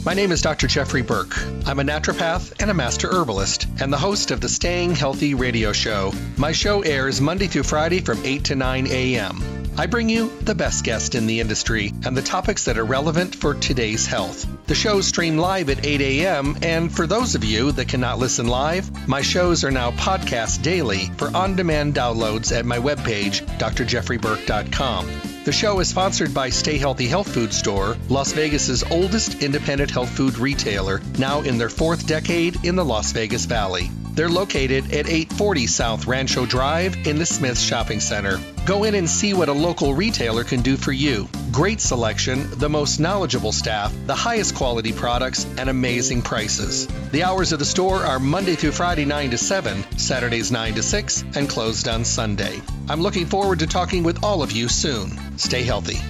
My name is Dr. Jeffrey Burke. I'm a naturopath and a master herbalist and the host of the Staying Healthy radio show. My show airs Monday through Friday from 8 to 9 a.m. I bring you the best guest in the industry and the topics that are relevant for today's health. The shows stream live at 8 a.m. and for those of you that cannot listen live, my shows are now podcast daily for on-demand downloads at my webpage, drjeffreyburke.com. The show is sponsored by Stay Healthy Health Food Store, Las Vegas's oldest independent health food retailer, now in their fourth decade in the Las Vegas Valley. They're located at 840 South Rancho Drive in the Smith's Shopping Center. Go in and see what a local retailer can do for you. Great selection, the most knowledgeable staff, the highest quality products, and amazing prices. The hours of the store are Monday through Friday 9 to 7, Saturdays 9 to 6, and closed on Sunday. I'm looking forward to talking with all of you soon. Stay healthy.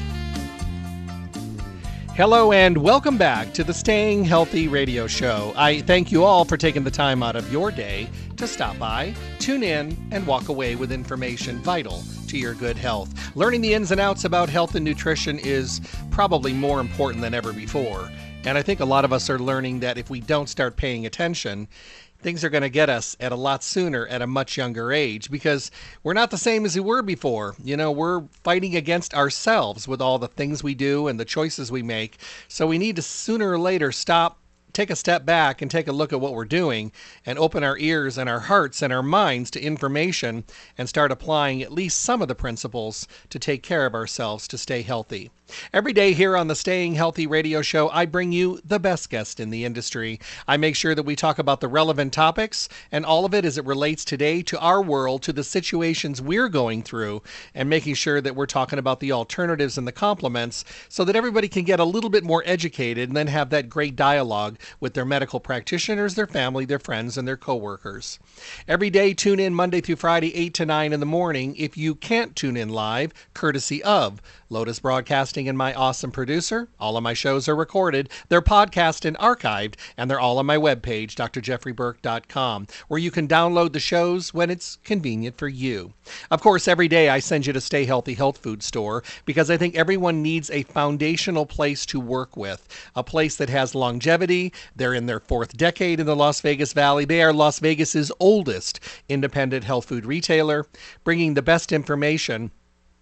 Hello and welcome back to the Staying Healthy radio show. I thank you all for taking the time out of your day to stop by, tune in, and walk away with information vital to your good health. Learning the ins and outs about health and nutrition is probably more important than ever before. And I think a lot of us are learning that if we don't start paying attention, things are going to get us at a lot sooner at a much younger age because we're not the same as we were before. You know, we're fighting against ourselves with all the things we do and the choices we make. So we need to sooner or later stop, take a step back and take a look at what we're doing and open our ears and our hearts and our minds to information and start applying at least some of the principles to take care of ourselves to stay healthy. Every day here on the Staying Healthy radio show, I bring you the best guest in the industry. I make sure that we talk about the relevant topics and all of it as it relates today to our world, to the situations we're going through, and making sure that we're talking about the alternatives and the complements so that everybody can get a little bit more educated and then have that great dialogue with their medical practitioners, their family, their friends, and their coworkers. Every day, tune in Monday through Friday, 8 to 9 in the morning. If you can't tune in live, courtesy of Lotus Broadcasting and my awesome producer. All of my shows are recorded, they're podcast and archived, and they're all on my webpage, drjeffreyburke.com, where you can download the shows when it's convenient for you. Of course, every day I send you to Stay Healthy Health Food Store because I think everyone needs a foundational place to work with, a place that has longevity. They're in their fourth decade in the Las Vegas Valley. They are Las Vegas's oldest independent health food retailer, bringing the best information,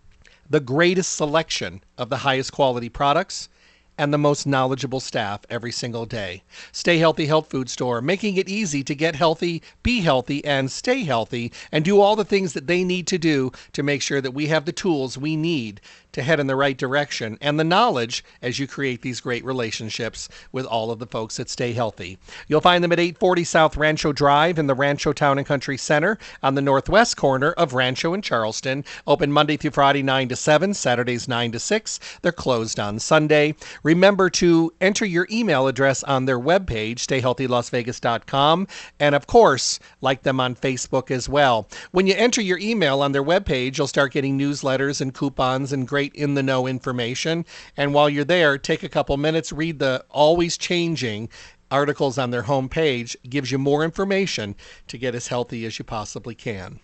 the greatest selection of the highest quality products, and the most knowledgeable staff every single day. Stay Healthy Health Food Store, making it easy to get healthy, be healthy, and stay healthy, and do all the things that they need to do to make sure that we have the tools we need to head in the right direction and the knowledge as you create these great relationships with all of the folks that Stay Healthy. You'll find them at 840 South Rancho Drive in the Rancho Town and Country Center on the northwest corner of Rancho and Charleston. Open Monday through Friday 9 to 7, Saturdays 9 to 6. They're closed on Sunday. Remember to enter your email address on their webpage, stayhealthylasvegas.com, and of course, like them on Facebook as well. When you enter your email on their webpage, you'll start getting newsletters and coupons and great in-the-know information. And while you're there, take a couple minutes, read the always changing articles on their homepage. It gives you more information to get as healthy as you possibly can.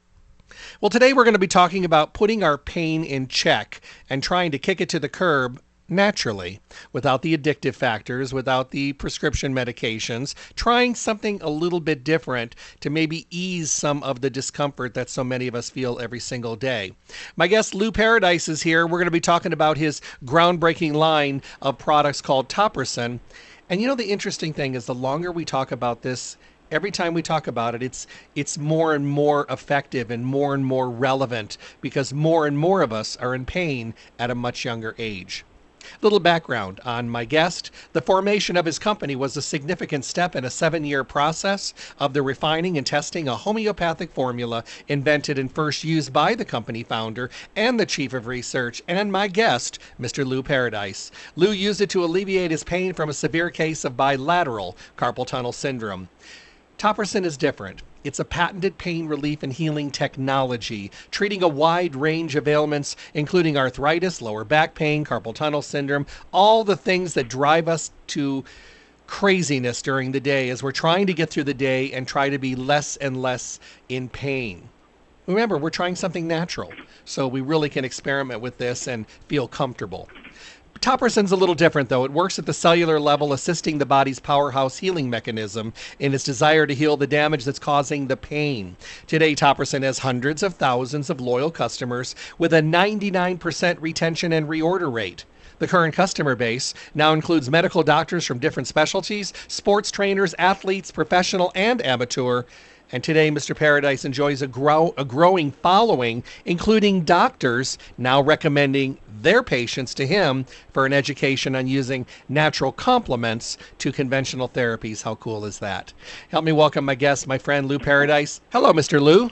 Well, today we're going to be talking about putting our pain in check and trying to kick it to the curb naturally, without the addictive factors, without the prescription medications, trying something a little bit different to maybe ease some of the discomfort that so many of us feel every single day. My guest Lou Paradise is here. We're going to be talking about his groundbreaking line of products called Topricin. And you know, the interesting thing is the longer we talk about this, every time we talk about it, it's more and more effective and more relevant because more and more of us are in pain at a much younger age. Little background on my guest. The formation of his company was a significant step in a 7-year process of the refining and testing a homeopathic formula invented and first used by the company founder and the chief of research and my guest, Mr. Lou Paradise. Lou used it to alleviate his pain from a severe case of bilateral carpal tunnel syndrome. Topricin is different. It's a patented pain relief and healing technology, treating a wide range of ailments, including arthritis, lower back pain, carpal tunnel syndrome, all the things that drive us to craziness during the day as we're trying to get through the day and try to be less and less in pain. Remember, we're trying something natural, so we really can experiment with this and feel comfortable. Topricin a little different, though. It works at the cellular level, assisting the body's powerhouse healing mechanism in its desire to heal the damage that's causing the pain. Today, Topricin has hundreds of thousands of loyal customers with a 99% retention and reorder rate. The current customer base now includes medical doctors from different specialties, sports trainers, athletes, professional and amateur. And today, Mr. Paradise enjoys a growing following, including doctors now recommending their patients to him for an education on using natural complements to conventional therapies. How cool is that? Help me welcome my guest, my friend Lou Paradise. Hello, Mr. Lou.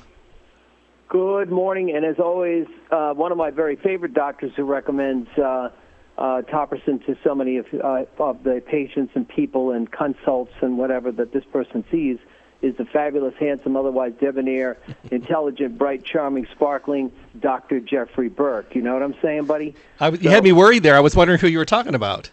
Good morning, and as always, one of my very favorite doctors who recommends Topricin to so many of the patients and people and consults and whatever that this person sees is the fabulous, handsome, otherwise debonair, intelligent, bright, charming, sparkling Dr. Jeffrey Burke. You know what I'm saying, buddy? You had me worried there. I was wondering who you were talking about.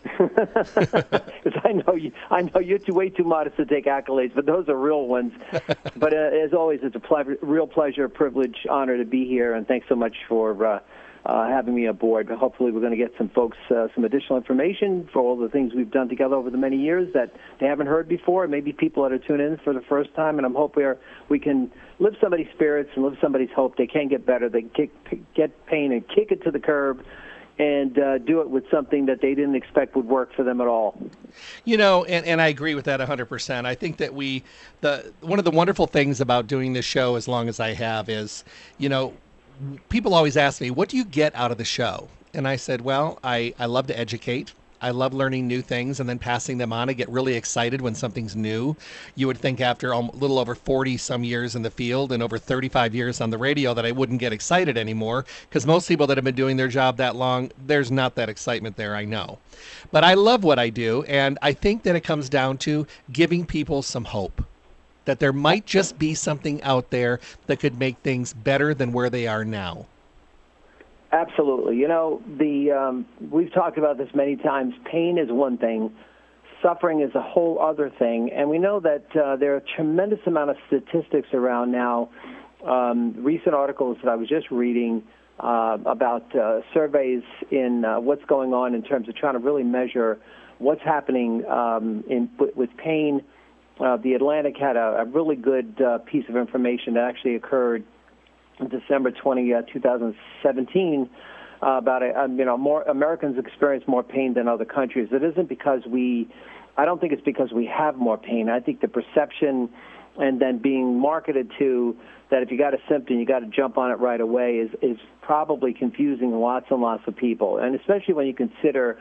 Because I know you're way too modest to take accolades, but those are real ones. But as always, it's a real pleasure, privilege, honor to be here, and thanks so much for having me aboard. Hopefully we're going to get some folks some additional information for all the things we've done together over the many years that they haven't heard before. Maybe people that are tuning in for the first time, and I'm hoping we can lift somebody's spirits and lift somebody's hope. They can get better. They can get pain and kick it to the curb and do it with something that they didn't expect would work for them at all. You know, and I agree with that 100%. I think that one of the wonderful things about doing this show as long as I have is, you know, people always ask me, what do you get out of the show? And I said, well, I love to educate. I love learning new things and then passing them on. I get really excited when something's new. You would think after a little over 40 some years in the field and over 35 years on the radio that I wouldn't get excited anymore, because most people that have been doing their job that long, there's not that excitement there, I know. But I love what I do, and I think that it comes down to giving people some hope. That there might just be something out there that could make things better than where they are now. Absolutely. You know, we've talked about this many times. Pain is one thing. Suffering is a whole other thing. And we know that there are a tremendous amount of statistics around now. Recent articles that I was just reading about surveys in what's going on in terms of trying to really measure what's happening with pain. The Atlantic had a really good piece of information that actually occurred on December 20, 2017, about more Americans experience more pain than other countries. It isn't because I don't think it's because we have more pain. I think the perception and then being marketed to that if you got a symptom, you got to jump on it right away is probably confusing lots and lots of people, and especially when you consider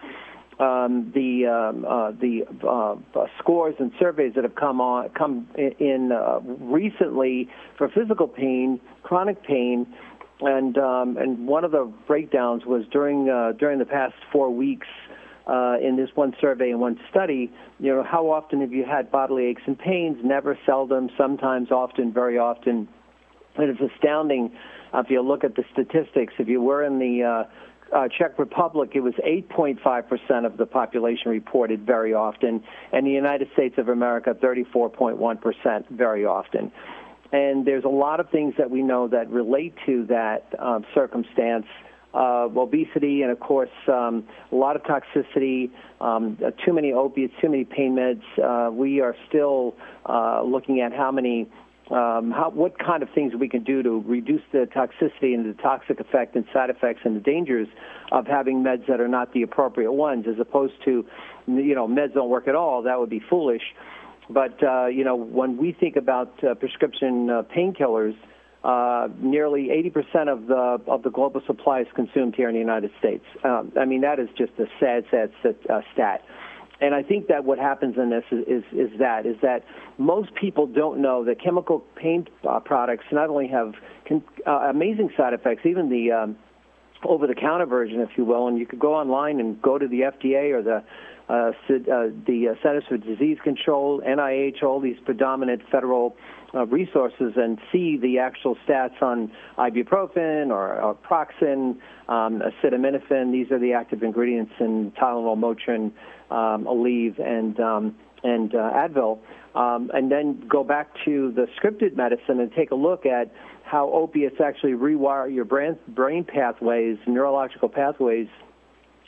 the scores and surveys that have come in recently for physical pain, chronic pain, and one of the breakdowns was during the past 4 weeks in this one survey and one study. You know, how often have you had bodily aches and pains? Never, seldom, sometimes, often, very often. And it's astounding if you look at the statistics. If you were in the Czech Republic, it was 8.5% of the population reported very often, and the United States of America, 34.1% very often. And there's a lot of things that we know that relate to that circumstance. Obesity and, of course, a lot of toxicity, too many opiates, too many pain meds. We are still looking at what kind of things we can do to reduce the toxicity and the toxic effect and side effects and the dangers of having meds that are not the appropriate ones, as opposed to, meds don't work at all. That would be foolish. But, when we think about prescription painkillers, nearly 80% of the global supply is consumed here in the United States. That is just a sad stat. And I think that what happens in this is that most people don't know that chemical pain products not only have amazing side effects, even the over-the-counter version, if you will, and you could go online and go to the FDA or the Centers for Disease Control, NIH, all these predominant federal resources, and see the actual stats on ibuprofen or Proxen, acetaminophen. These are the active ingredients in Tylenol, Motrin, Aleve, and Advil. And then go back to the scripted medicine and take a look at how opiates actually rewire your brain pathways, neurological pathways,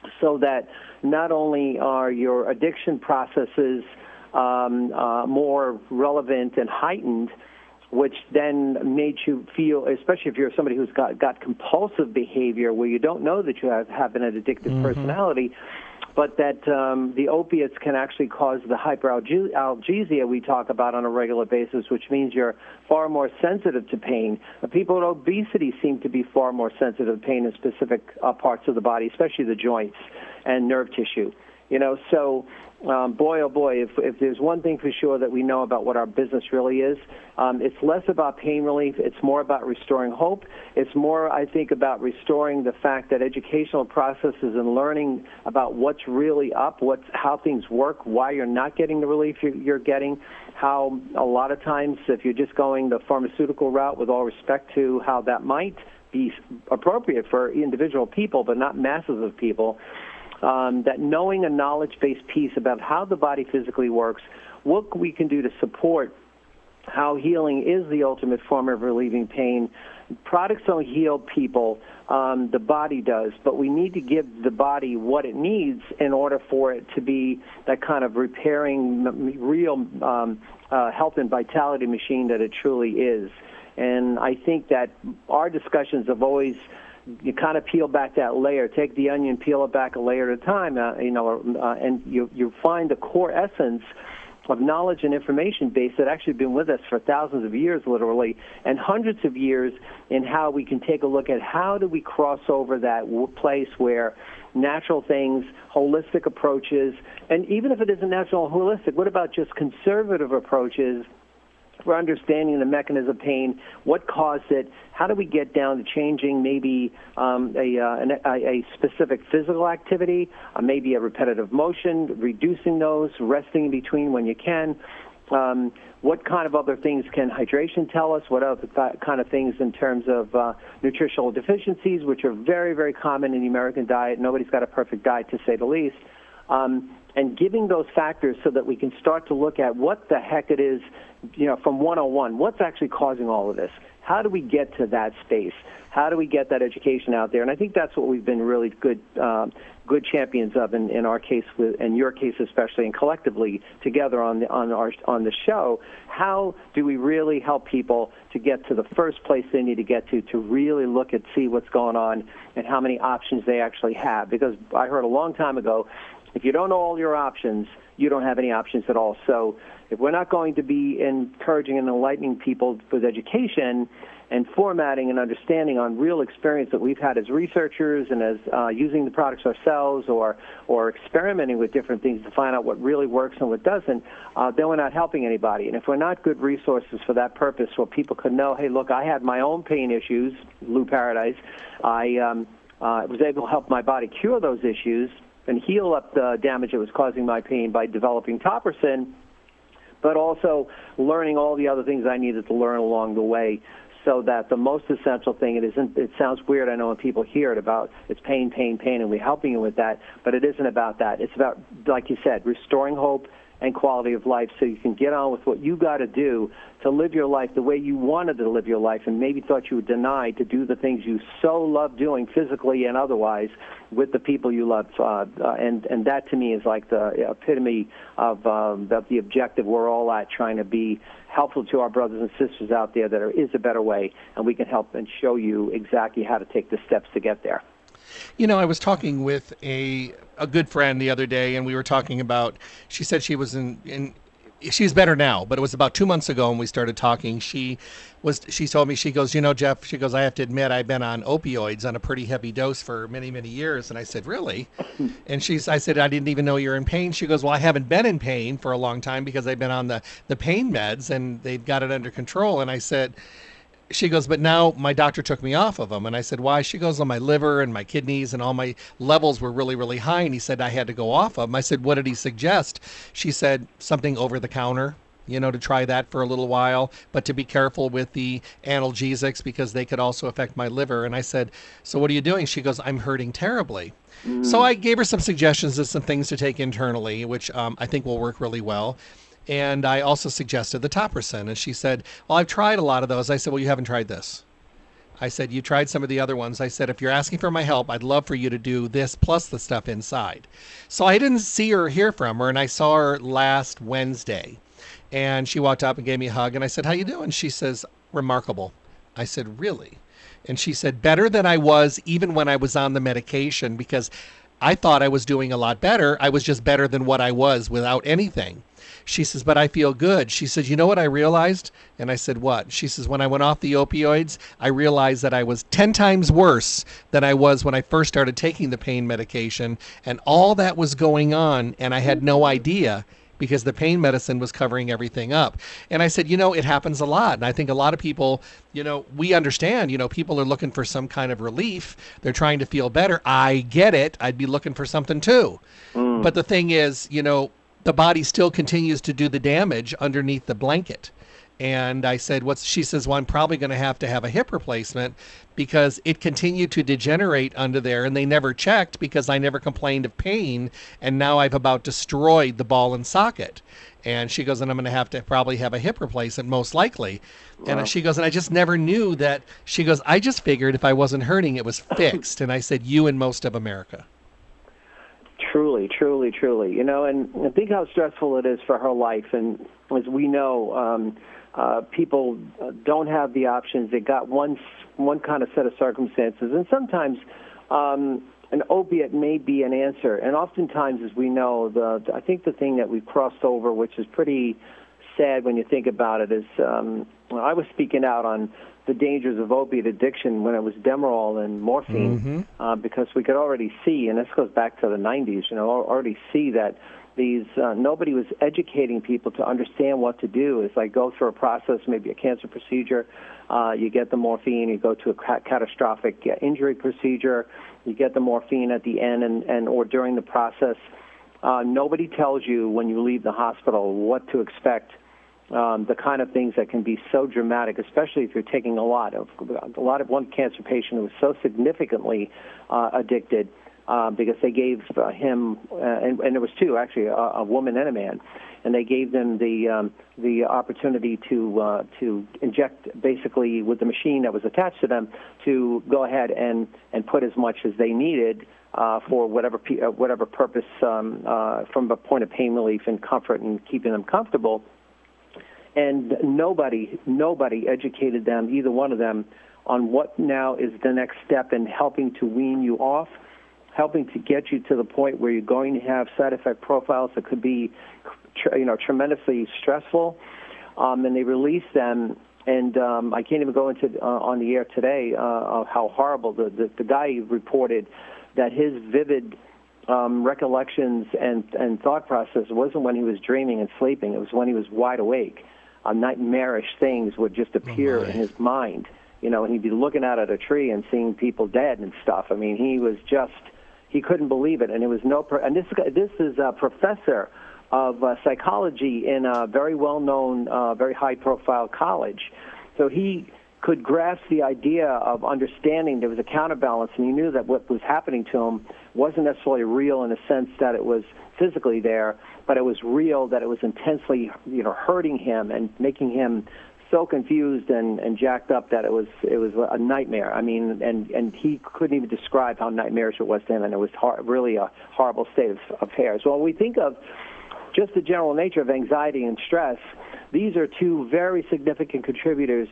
so that not only are your addiction processes more relevant and heightened, which then made you feel, especially if you're somebody who's got compulsive behavior where you don't know that you have an addictive personality, but that the opiates can actually cause the hyperalgesia we talk about on a regular basis, which means you're far more sensitive to pain. People with obesity seem to be far more sensitive to pain in specific parts of the body, especially the joints and nerve tissue. So boy, oh boy, if there's one thing for sure that we know about what our business really is, it's less about pain relief. It's more about restoring hope. It's more, I think, about restoring the fact that educational processes and learning about what's really up, how things work, why you're not getting the relief you're getting, how a lot of times if you're just going the pharmaceutical route, with all respect to how that might be appropriate for individual people but not masses of people, that knowing a knowledge-based piece about how the body physically works, what we can do to support how healing is the ultimate form of relieving pain. Products don't heal people, the body does, but we need to give the body what it needs in order for it to be that kind of repairing, real health and vitality machine that it truly is. And I think that our discussions have always, you kind of peel back that layer, take the onion, peel it back a layer at a time, and you find the core essence of knowledge and information base that actually been with us for thousands of years, literally, and hundreds of years, in how we can take a look at how do we cross over that place where natural things, holistic approaches, and even if it isn't natural and holistic, what about just conservative approaches for understanding the mechanism of pain, what caused it, how do we get down to changing maybe a specific physical activity, maybe a repetitive motion, reducing those, resting in between when you can. What kind of other things can hydration tell us? What other kind of things in terms of nutritional deficiencies, which are very, very common in the American diet. Nobody's got a perfect diet, to say the least. And giving those factors so that we can start to look at what the heck it is, from 101, what's actually causing all of this? How do we get to that space? How do we get that education out there? And I think that's what we've been really good champions of in our case, in your case especially, and collectively together on the show. How do we really help people to get to the first place they need to get to really look at, see what's going on, and how many options they actually have? Because I heard a long time ago, if you don't know all your options, you don't have any options at all. So if we're not going to be encouraging and enlightening people with education and formatting and understanding on real experience that we've had as researchers and as using the products ourselves or experimenting with different things to find out what really works and what doesn't, then we're not helping anybody. And if we're not good resources for that purpose, where people can know, hey, look, I had my own pain issues, Lou Paradise. I was able to help my body cure those issues and heal up the damage that was causing my pain by developing Topricin, but also learning all the other things I needed to learn along the way, so that the most essential thing, it sounds weird, I know, when people hear it about it's pain, pain, pain, and we're helping you with that, but it isn't about that. It's about, like you said, restoring hope and quality of life so you can get on with what you got to do to live your life the way you wanted to live your life and maybe thought you were denied to do the things you so love doing physically and otherwise with the people you love. And that, to me, is like the epitome of the objective we're all at, trying to be helpful to our brothers and sisters out there that there is a better way, and we can help and show you exactly how to take the steps to get there. I was talking with a good friend the other day, and we were talking about, she said she was she's better now, but it was about 2 months ago when we started talking. She told me, she goes, Jeff, she goes, I have to admit, I've been on opioids on a pretty heavy dose for many, many years. And I said, really? And I said, I didn't even know you're in pain. She goes, well, I haven't been in pain for a long time because I've been on the pain meds and they've got it under control. And I said, she goes, but now my doctor took me off of them. And I said, why? She goes, on my liver and my kidneys and all my levels were really, really high. And he said I had to go off of them. I said, what did he suggest? She said, something over the counter, to try that for a little while, but to be careful with the analgesics because they could also affect my liver. And I said, so what are you doing? She goes, I'm hurting terribly. So I gave her some suggestions of some things to take internally, which I think will work really well. And I also suggested the Topricin. And she said, well, I've tried a lot of those. I said, well, you haven't tried this. I said, you tried some of the other ones. I said, if you're asking for my help, I'd love for you to do this plus the stuff inside. So I didn't see her or hear from her, and I saw her last Wednesday. And she walked up and gave me a hug, and I said, how you doing? She says, remarkable. I said, really? And she said, better than I was even when I was on the medication, because I thought I was doing a lot better. I was just better than what I was without anything. She says, but I feel good. She says, you know what I realized? And I said, what? She says, when I went off the opioids, I realized that I was 10 times worse than I was when I first started taking the pain medication. And all that was going on, and I had no idea, because the pain medicine was covering everything up. And I said, it happens a lot. And I think a lot of people, we understand, people are looking for some kind of relief. They're trying to feel better. I get it. I'd be looking for something too. But the thing is, the body still continues to do the damage underneath the blanket. And I said, she says, well, I'm probably going to have a hip replacement because it continued to degenerate under there, and they never checked because I never complained of pain, and now I've about destroyed the ball and socket. And she goes, and I'm going to probably have a hip replacement, most likely. Wow. And she goes, and I just never knew that. She goes, I just figured if I wasn't hurting, it was fixed. And I said, you and most of America. Truly, truly, truly. And think how stressful it is for her life. And as we know, people don't have the options. They got one kind of set of circumstances. And sometimes an opiate may be an answer. And oftentimes, as we know, I think the thing that we've crossed over, which is pretty sad when you think about it, is I was speaking out on the dangers of opiate addiction when it was Demerol and morphine, because we could already see, and this goes back to the 90s, already see that these nobody was educating people to understand what to do. It's like go through a process, maybe a cancer procedure, you get the morphine, you go to a catastrophic injury procedure, you get the morphine at the end and or during the process. Nobody tells you when you leave the hospital what to expect. The kind of things that can be so dramatic, especially if you're taking a lot of one cancer patient who was so significantly addicted because they gave him and there was two actually, a woman and a man, and they gave them the opportunity to inject basically with the machine that was attached to them to go ahead and put as much as they needed for whatever purpose from a point of pain relief and comfort and keeping them comfortable. And nobody educated them, either one of them, on what now is the next step in helping to wean you off, helping to get you to the point where you're going to have side effect profiles that could be, tremendously stressful. And they released them, and I can't even go into on the air today how horrible the guy reported that his vivid recollections and thought process wasn't when he was dreaming and sleeping. It was when he was wide awake. Nightmarish things would just appear in his mind, and he'd be looking out at a tree and seeing people dead and stuff. I mean, he couldn't believe it, and it was and this is a professor of psychology in a very well-known, very high-profile college. So he could grasp the idea of understanding there was a counterbalance, and he knew that what was happening to him wasn't necessarily real in the sense that it was physically there, but it was real, that it was intensely, hurting him and making him so confused and jacked up that it was a nightmare. I mean, and he couldn't even describe how nightmarish it was to him, and it was really a horrible state of affairs. Well, when we think of just the general nature of anxiety and stress, these are two very significant contributors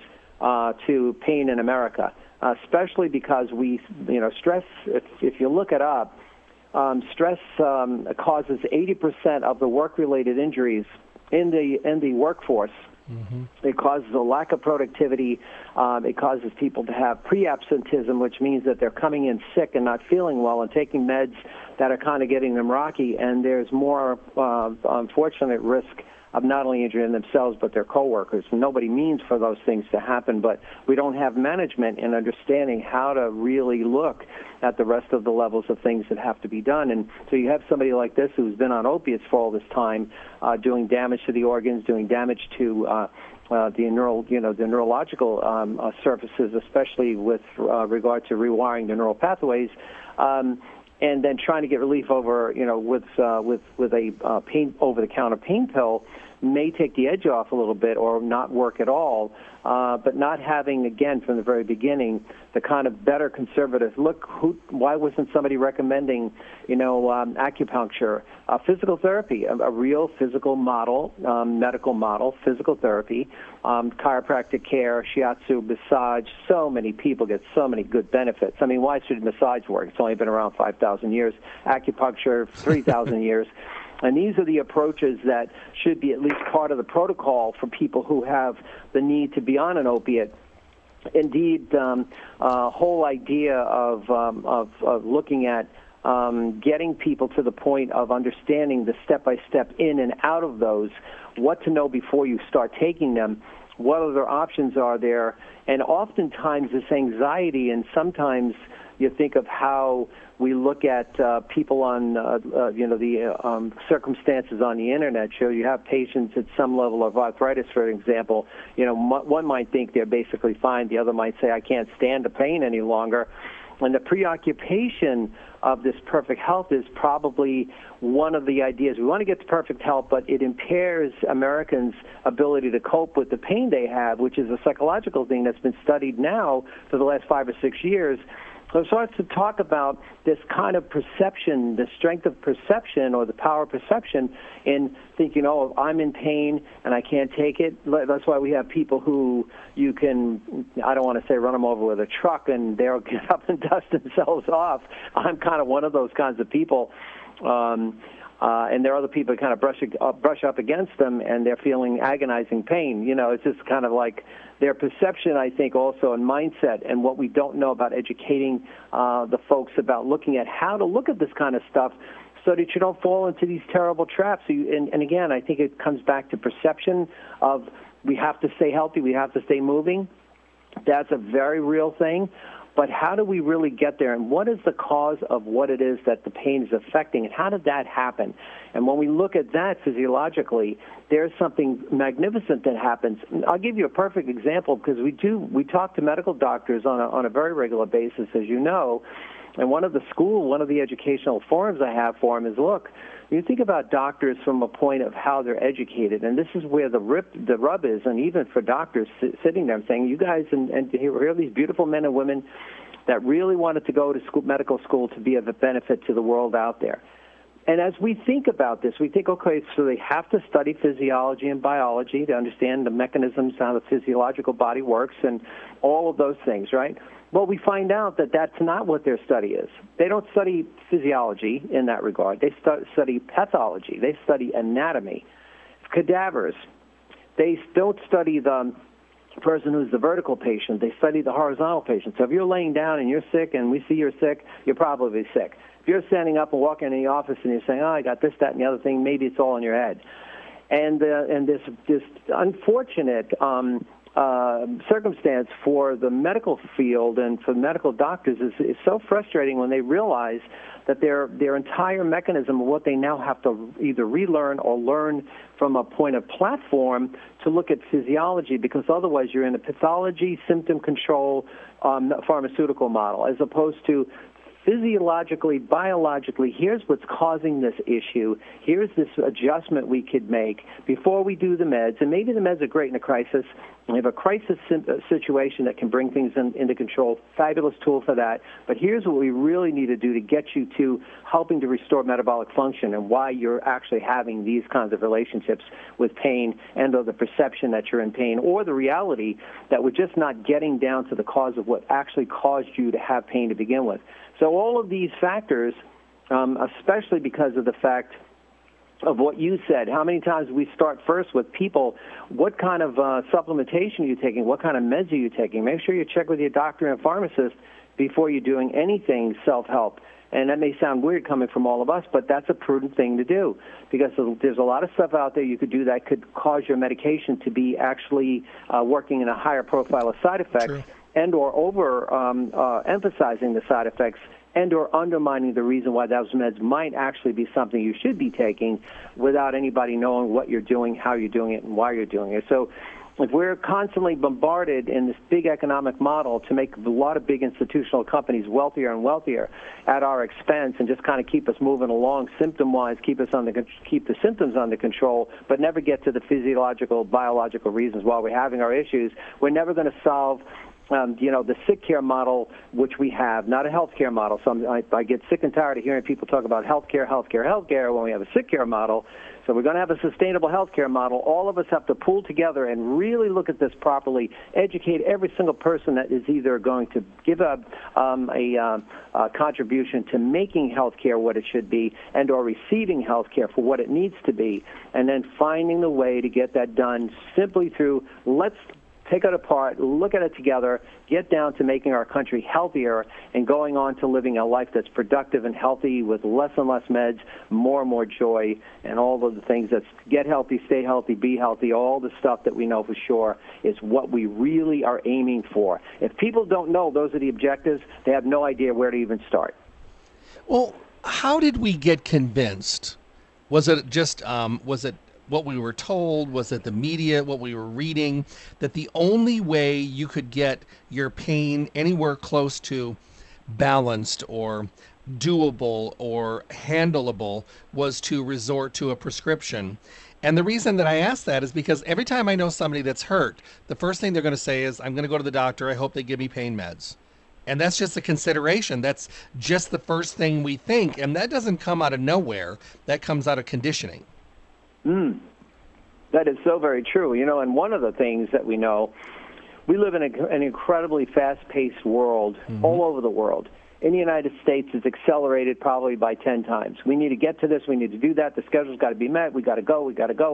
to pain in America, especially because stress, if you look it up, stress causes 80% of the work-related injuries in the workforce. Mm-hmm. It causes a lack of productivity. It causes people to have pre-absenteeism, which means that they're coming in sick and not feeling well and taking meds that are kind of getting them rocky. And there's more, unfortunate risk of not only injuring themselves but their coworkers. Nobody means for those things to happen, but we don't have management in understanding how to really look at the rest of the levels of things that have to be done. And so you have somebody like this who's been on opiates for all this time, doing damage to the organs, doing damage to the neurological surfaces, especially with regard to rewiring the neural pathways. And then trying to get relief over, with a pain over-the-counter pain pill may take the edge off a little bit or not work at all, but not having, again, from the very beginning, the kind of better conservative look. Why wasn't somebody recommending, acupuncture, physical therapy, a real physical model, medical model, physical therapy, chiropractic care, shiatsu, massage? So many people get so many good benefits. I mean, why should massage work? It's only been around 5,000 years. Acupuncture, 3,000 years. And these are the approaches that should be at least part of the protocol for people who have the need to be on an opiate. Indeed, whole idea of looking at getting people to the point of understanding the step-by-step in and out of those, what to know before you start taking them, what other options are there, and oftentimes this anxiety, and sometimes you think of how we look at people on, the circumstances on the internet show. You have patients at some level of arthritis, for example. One might think they're basically fine. The other might say, I can't stand the pain any longer. And the preoccupation of this perfect health is probably one of the ideas. We want to get to perfect health, but it impairs Americans' ability to cope with the pain they have, which is a psychological thing that's been studied now for the last 5 or 6 years. So it starts to talk about this kind of perception, the strength of perception or the power of perception in thinking, oh, I'm in pain and I can't take it. That's why we have people who you can, I don't want to say run them over with a truck and they'll get up and dust themselves off. I'm kind of one of those kinds of people. And there are other people that kind of brush up against them, and they're feeling agonizing pain. It's just kind of like their perception, I think, also, and mindset, and what we don't know about educating the folks about looking at how to look at this kind of stuff so that you don't fall into these terrible traps. And again, I think it comes back to perception of we have to stay healthy, we have to stay moving. That's a very real thing. But how do we really get there, and what is the cause of what it is that the pain is affecting, and how did that happen? And when we look at that physiologically, there's something magnificent that happens. I'll give you a perfect example, because we talk to medical doctors on a very regular basis, as you know. And one of the educational forums I have for them is, look, you think about doctors from a point of how they're educated, and this is where the rub is, and even for doctors sitting there saying, you guys, and here are these beautiful men and women that really wanted to go to medical school to be of a benefit to the world out there. And as we think about this, we think, okay, so they have to study physiology and biology to understand the mechanisms, how the physiological body works, and all of those things, right? Well, we find out that that's not what their study is. They don't study physiology in that regard. They study pathology. They study anatomy, cadavers. They don't study the person who's the vertical patient. They study the horizontal patient. So if you're laying down and you're sick and we see you're sick, you're probably sick. If you're standing up and walking in the office and you're saying, oh, I got this, that, and the other thing, maybe it's all in your head. And this unfortunate circumstance for the medical field and for medical doctors is so frustrating when they realize that their entire mechanism of what they now have to either relearn or learn from a point of platform to look at physiology, because otherwise you're in a pathology, symptom control, pharmaceutical model, as opposed to physiologically, biologically, here's what's causing this issue. Here's this adjustment we could make before we do the meds. And maybe the meds are great in a crisis. We have a crisis situation that can bring things into control. Fabulous tool for that. But here's what we really need to do to get you to helping to restore metabolic function, and why you're actually having these kinds of relationships with pain, and or the perception that you're in pain, or the reality that we're just not getting down to the cause of what actually caused you to have pain to begin with. So all of these factors, especially because of the fact of what you said, how many times we start first with people, what kind of supplementation are you taking, what kind of meds are you taking? Make sure you check with your doctor and pharmacist before you're doing anything self-help. And that may sound weird coming from all of us, but that's a prudent thing to do, because there's a lot of stuff out there you could do that could cause your medication to be actually working in a higher profile of side effects. True. And or emphasizing the side effects, and or undermining the reason why those meds might actually be something you should be taking, without anybody knowing what you're doing, how you're doing it, and why you're doing it. So if we're constantly bombarded in this big economic model to make a lot of big institutional companies wealthier and wealthier at our expense and just kind of keep us moving along symptom-wise, keep the symptoms under control, but never get to the physiological, biological reasons why we're having our issues, we're never going to solve the sick care model, which we have, not a health care model. So I get sick and tired of hearing people talk about health care when we have a sick care model. So we're going to have a sustainable health care model. All of us have to pull together and really look at this properly, educate every single person that is either going to give a contribution to making health care what it should be and or receiving health care for what it needs to be, and then finding the way to get that done simply through let's take it apart, look at it together, get down to making our country healthier and going on to living a life that's productive and healthy with less and less meds, more and more joy, and all of the things that get healthy, stay healthy, be healthy, all the stuff that we know for sure is what we really are aiming for. If people don't know those are the objectives, they have no idea where to even start. Well, how did we get convinced? Was it just, what we were told? Was it the media, what we were reading, that the only way you could get your pain anywhere close to balanced or doable or handleable was to resort to a prescription? And the reason that I ask that is because every time I know somebody that's hurt, the first thing they're going to say is, I'm going to go to the doctor. I hope they give me pain meds. And that's just a consideration. That's just the first thing we think. And that doesn't come out of nowhere. That comes out of conditioning. That is so very true. And one of the things that we know, we live in an incredibly fast-paced world all over the world. In the United States, it's accelerated probably by 10 times. We need to get to this. We need to do that. The schedule's got to be met. We got to go.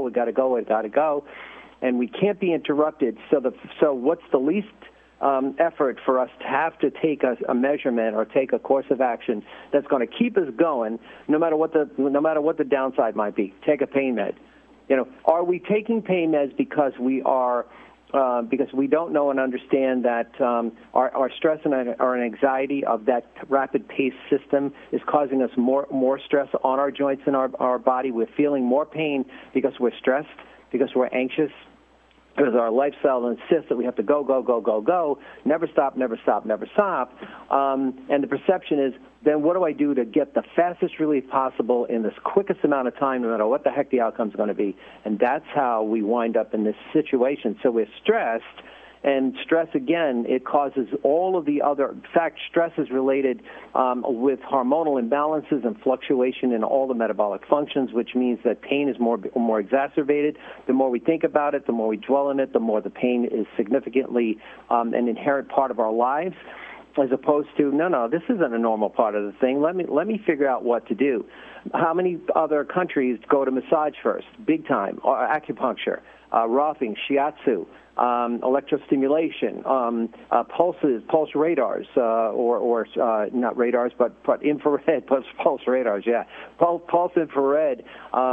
And we can't be interrupted. So what's the least effort for us to have to take a measurement or take a course of action that's going to keep us going, no matter what the downside might be? Take a pain med. Are we taking pain meds because we don't know and understand that our stress and our anxiety of that rapid pace system is causing us more stress on our joints and our body? We're feeling more pain because we're stressed, because we're anxious, because our lifestyle insists that we have to go, never stop. And the perception is, then what do I do to get the fastest relief possible in this quickest amount of time, no matter what the heck the outcome's going to be? And that's how we wind up in this situation. So we're stressed, and stress, again, it causes all of the other, in fact, stress is related with hormonal imbalances and fluctuation in all the metabolic functions, which means that pain is more exacerbated. The more we think about it, the more we dwell in it, the more the pain is significantly an inherent part of our lives, as opposed to, no, this isn't a normal part of the thing. Let me figure out what to do. How many other countries go to massage first, big time, or acupuncture, roughing, shiatsu, electrostimulation, pulse radars, or not radars, but infrared, pulse radars, pulse infrared,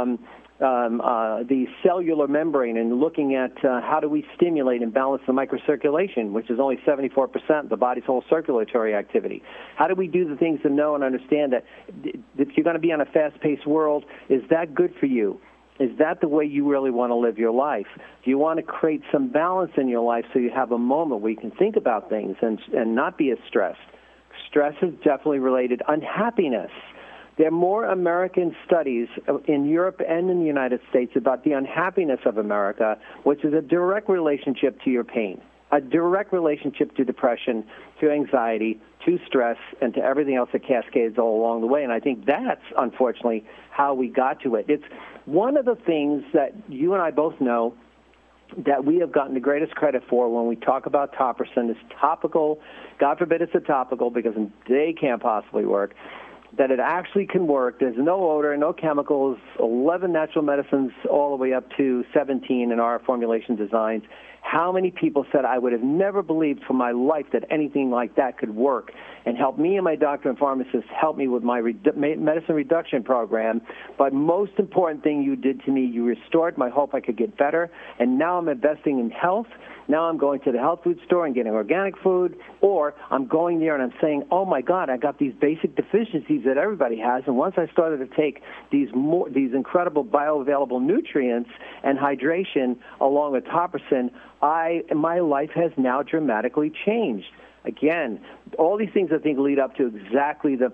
the cellular membrane, and looking at how do we stimulate and balance the microcirculation, which is only 74% of the body's whole circulatory activity. How do we do the things to know and understand that if you're going to be on a fast-paced world, is that good for you? Is that the way you really want to live your life? Do you want to create some balance in your life so you have a moment where you can think about things and not be as stressed? Stress is definitely related. Unhappiness. There are more American studies in Europe and in the United States about the unhappiness of America, which is a direct relationship to your pain, a direct relationship to depression, to anxiety, to stress, and to everything else that cascades all along the way. And I think that's, unfortunately, how we got to it. It's one of the things that you and I both know that we have gotten the greatest credit for when we talk about Topricin is topical. God forbid it's a topical, because they can't possibly work. That it actually can work. There's no odor, no chemicals, 11 natural medicines all the way up to 17 in our formulation designs. How many people said, I would have never believed for my life that anything like that could work, and help me and my doctor and pharmacist help me with my medicine reduction program. But most important thing you did to me, you restored my hope I could get better, and now I'm investing in health. Now I'm going to the health food store and getting organic food, or I'm going there and I'm saying, oh, my God, I got these basic deficiencies needs that everybody has. And once I started to take these incredible bioavailable nutrients and hydration along with Topricin, my life has now dramatically changed. Again, all these things I think lead up to exactly the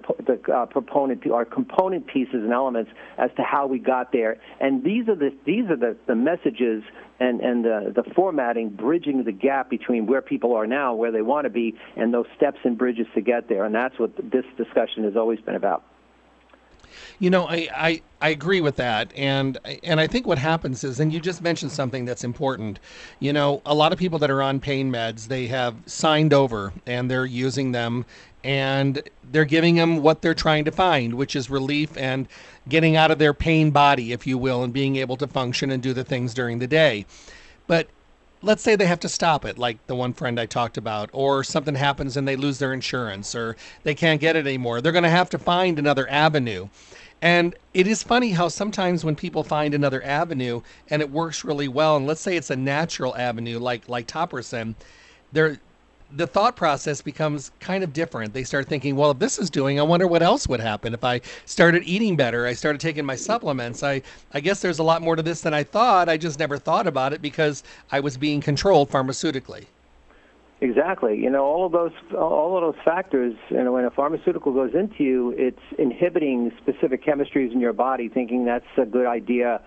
component pieces and elements as to how we got there. And these are the messages and the formatting, bridging the gap between where people are now, where they want to be, and those steps and bridges to get there. And that's what this discussion has always been about. You know, I agree with that, and I think what happens is, and you just mentioned something that's important. You know, a lot of people that are on pain meds, they have signed over and they're using them, and they're giving them what they're trying to find, which is relief and getting out of their pain body, if you will, and being able to function and do the things during the day. But let's say they have to stop it, like the one friend I talked about, or something happens and they lose their insurance, or they can't get it anymore. They're going to have to find another avenue. And it is funny how sometimes when people find another avenue and it works really well, and let's say it's a natural avenue like Topricin, the thought process becomes kind of different. They start thinking, well, if this is doing, I wonder what else would happen if I started eating better, I started taking my supplements. I guess there's a lot more to this than I thought. I just never thought about it because I was being controlled pharmaceutically. Exactly. You know, all of those factors, you know, when a pharmaceutical goes into you, it's inhibiting specific chemistries in your body, thinking that's a good idea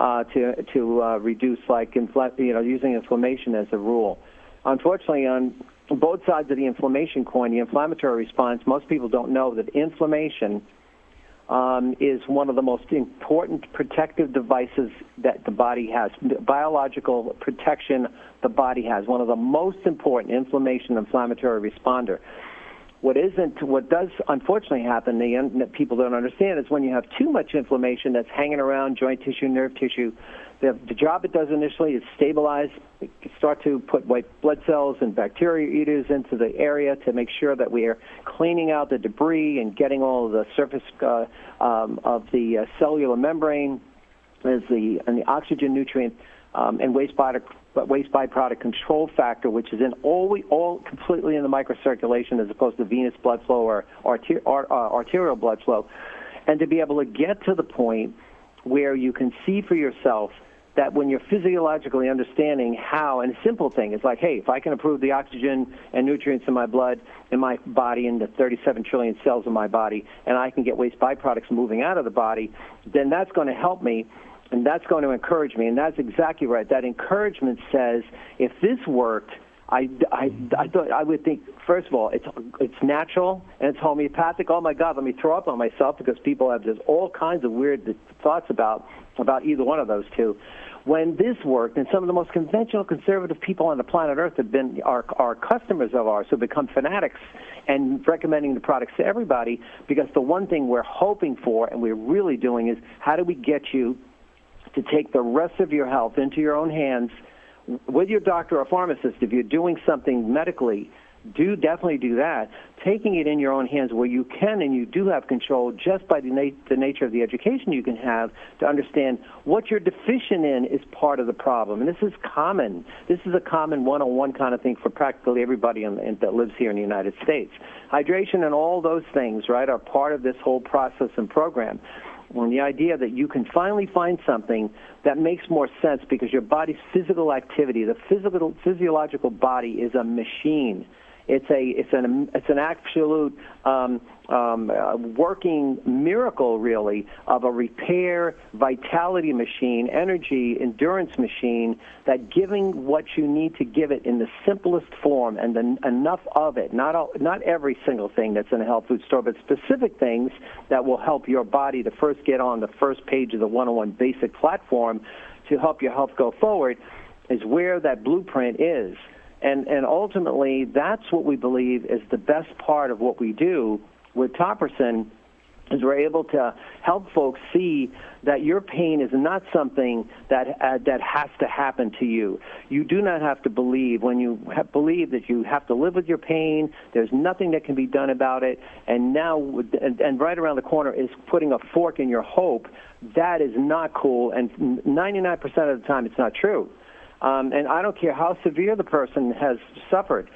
to reduce, like, using inflammation as a rule. Unfortunately, on both sides of the inflammation coin, the inflammatory response, most people don't know that inflammation is one of the most important protective devices that the body has, biological protection the body has, one of the most important inflammatory responder. What does unfortunately happen, that people don't understand, is when you have too much inflammation that's hanging around joint tissue, nerve tissue, the job it does initially is stabilize, start to put white blood cells and bacteria eaters into the area to make sure that we are cleaning out the debris and getting all of the surface of the cellular membrane and the oxygen nutrient and waste byproduct control factor, which is all completely in the microcirculation as opposed to venous blood flow or arterial blood flow, and to be able to get to the point where you can see for yourself that when you're physiologically understanding how, and a simple thing is like, hey, if I can improve the oxygen and nutrients in my blood, in my body, in the 37 trillion cells in my body, and I can get waste byproducts moving out of the body, then that's going to help me, and that's going to encourage me, and that's exactly right. That encouragement says, if this worked, I would think, first of all, it's natural and it's homeopathic. Oh my God, let me throw up on myself because people have just all kinds of weird thoughts about either one of those two. When this worked, and some of the most conventional conservative people on the planet Earth have been our customers of ours, who have become fanatics and recommending the products to everybody, because the one thing we're hoping for and we're really doing is, how do we get you to take the rest of your health into your own hands with your doctor or pharmacist? If you're doing something medically, definitely do that. Taking it in your own hands where you can and you do have control just by the nature of the education you can have to understand what you're deficient in is part of the problem. And this is common. This is a common one-on-one kind of thing for practically everybody that lives here in the United States. Hydration and all those things, right, are part of this whole process and program. And the idea that you can finally find something that makes more sense because your body's physical activity, the physiological body is a machine. It's an absolute working miracle, really, of a repair, vitality machine, energy, endurance machine, that giving what you need to give it in the simplest form and enough of it, not every single thing that's in a health food store, but specific things that will help your body to first get on the first page of the 101 basic platform to help your health go forward, is where that blueprint is. And ultimately, that's what we believe is the best part of what we do with Topricin, is we're able to help folks see that your pain is not something that has to happen to you. You do not have to believe. When you believe that you have to live with your pain, there's nothing that can be done about it, and now, and right around the corner is putting a fork in your hope, that is not cool, and 99% of the time it's not true. And I don't care how severe the person has suffered.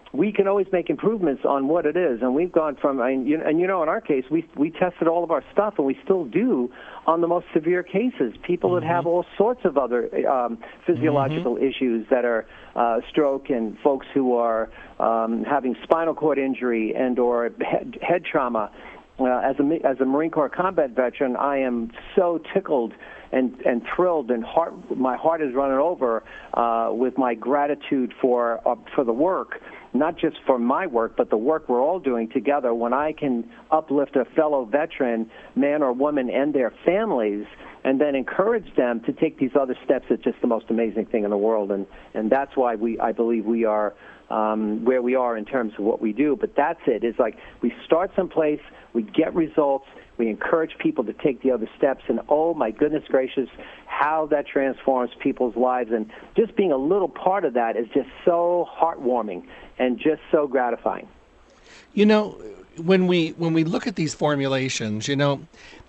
we can always make improvements on what it is. And we've gone from, in our case, we tested all of our stuff, and we still do on the most severe cases. People that have all sorts of other physiological issues that are stroke, and folks who are having spinal cord injury and or head trauma. As a Marine Corps combat veteran, I am so tickled and thrilled, and my heart is running over with my gratitude for the work, not just for my work, but the work we're all doing together. When I can uplift a fellow veteran, man or woman, and their families, and then encourage them to take these other steps, it's just the most amazing thing in the world. And that's why I believe we are where we are in terms of what we do. But that's it. It's like we start someplace, we get results, we encourage people to take the other steps, and oh my goodness gracious, how that transforms people's lives. And just being a little part of that is just so heartwarming and just so gratifying. You know, when we look at these formulations, you know,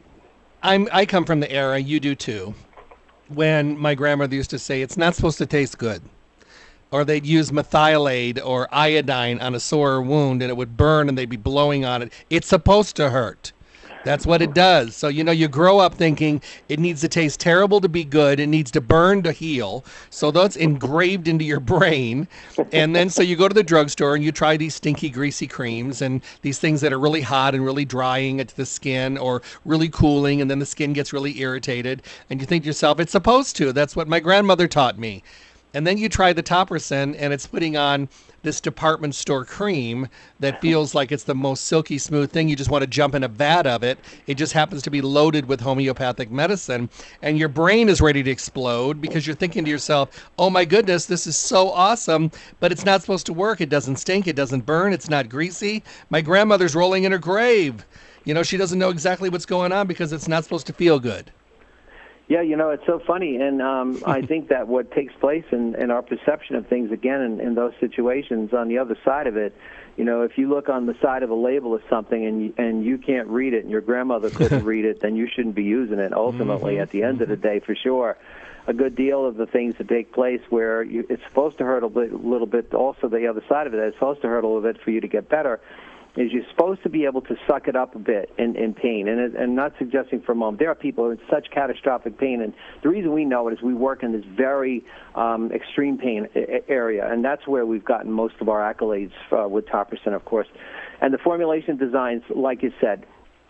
I come from the era, you do too, when my grandmother used to say it's not supposed to taste good. Or they'd use methylate or iodine on a sore wound, and it would burn, and they'd be blowing on it. It's supposed to hurt. That's what it does. So, you know, you grow up thinking it needs to taste terrible to be good. It needs to burn to heal. So that's engraved into your brain. And then so you go to the drugstore and you try these stinky, greasy creams and these things that are really hot and really drying to the skin, or really cooling, and then the skin gets really irritated. And you think to yourself, it's supposed to. That's what my grandmother taught me. And then you try the Topricin, and it's putting on this department store cream that feels like it's the most silky smooth thing. You just want to jump in a vat of it. It just happens to be loaded with homeopathic medicine, and your brain is ready to explode because you're thinking to yourself, oh my goodness, this is so awesome, but it's not supposed to work. It doesn't stink. It doesn't burn. It's not greasy. My grandmother's rolling in her grave. You know, she doesn't know exactly what's going on because it's not supposed to feel good. Yeah, you know, it's so funny, and I think that what takes place in our perception of things, again, in those situations, on the other side of it, you know, if you look on the side of a label of something and you can't read it, and your grandmother couldn't read it, then you shouldn't be using it, ultimately, at the end of the day, for sure. A good deal of the things that take place where it's supposed to hurt a little bit, also the other side of it, it's supposed to hurt a little bit for you to get better, is you're supposed to be able to suck it up a bit in pain. And not suggesting for a moment, there are people in such catastrophic pain, and the reason we know it is we work in this very extreme pain area, and that's where we've gotten most of our accolades with Topricin, of course. And the formulation designs, like you said,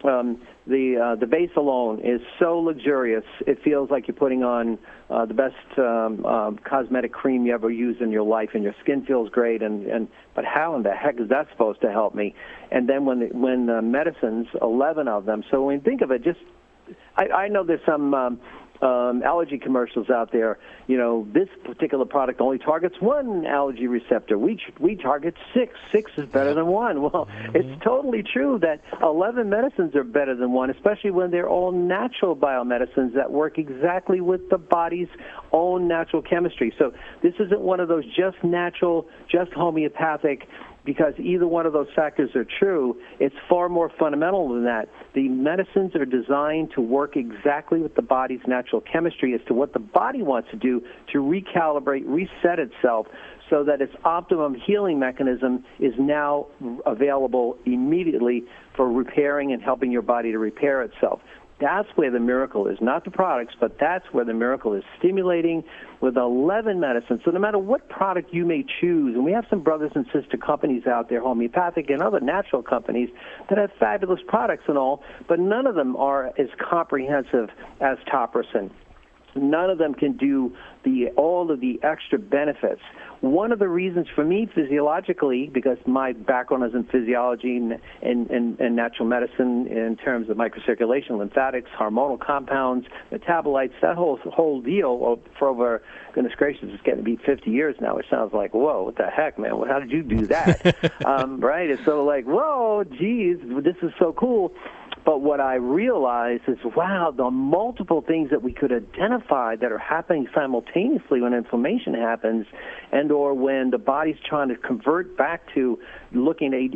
the base alone is so luxurious, it feels like you're putting on the best cosmetic cream you ever used in your life, and your skin feels great. But how in the heck is that supposed to help me? And then when the medicines, 11 of them. So when you think of it, just I know there's some allergy commercials out there. You know, this particular product only targets one allergy receptor. We target 6. 6 is better than 1. Well, it's totally true that 11 medicines are better than 1, especially when they're all natural biomedicines that work exactly with the body's own natural chemistry. So this isn't one of those just natural, just homeopathic, because either one of those factors are true. It's far more fundamental than that. The medicines are designed to work exactly with the body's natural chemistry as to what the body wants to do to recalibrate, reset itself, so that its optimum healing mechanism is now available immediately for repairing and helping your body to repair itself. That's where the miracle is, not the products, but that's where the miracle is, stimulating with 11 medicines. So no matter what product you may choose, and we have some brothers and sister companies out there, homeopathic and other natural companies, that have fabulous products and all, but none of them are as comprehensive as Topricin. None of them can do all of the extra benefits. One of the reasons for me physiologically, because my background is in physiology and natural medicine in terms of microcirculation, lymphatics, hormonal compounds, metabolites, that whole deal for over, goodness gracious, it's getting to be 50 years now, which sounds like, whoa, what the heck, man? How did you do that? Right? It's sort of like, whoa, geez, this is so cool. But what I realized is, wow, the multiple things that we could identify that are happening simultaneously when inflammation happens, and or when the body's trying to convert back to looking at